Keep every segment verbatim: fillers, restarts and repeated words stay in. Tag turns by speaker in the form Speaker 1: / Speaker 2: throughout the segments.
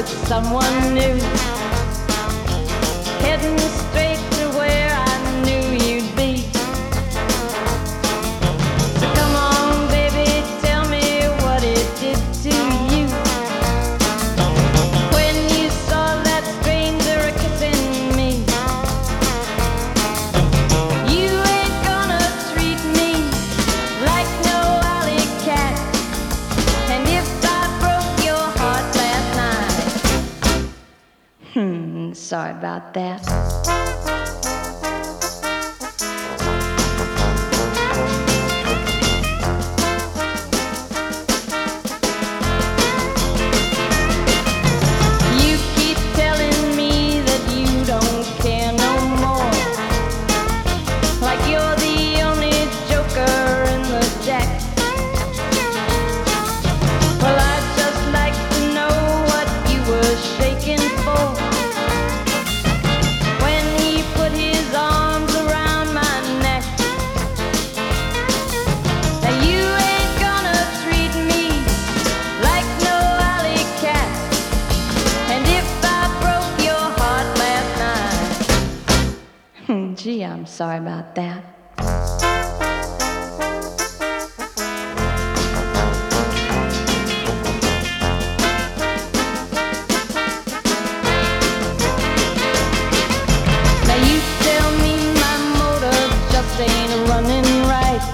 Speaker 1: with someone new, heading straight to where I knew you'd be. So come on, baby, tell me what it did to you when you saw that stranger kissing me. You ain't gonna treat me like no alley cat, and if I broke your heart last night, hmm, sorry about that. You keep telling me that you don't care no more, like you're the only joker in the deck. Well, I'd just like to know what you were shaking for when he put his arms around my neck. Now you ain't gonna treat me like no alley cat, and if I broke your heart last night, gee, I'm sorry about that. Now you tell me my motor just ain't running right.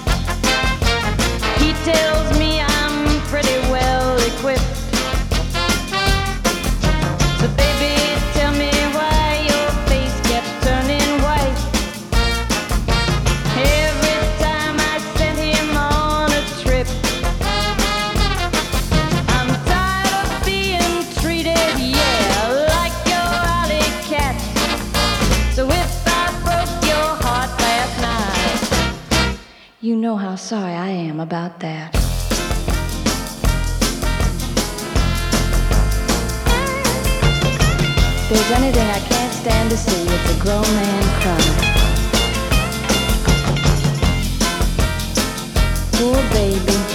Speaker 1: He tells me I'm pretty well equipped. So baby, tell me why your face kept turning white every time I sent him on a trip. I'm tired of being treated, yeah, like your alley cat. So if I broke your heart last night, you know how sorry I am about that. If there's anything I can't stand to see, it's a grown man crying. Poor baby.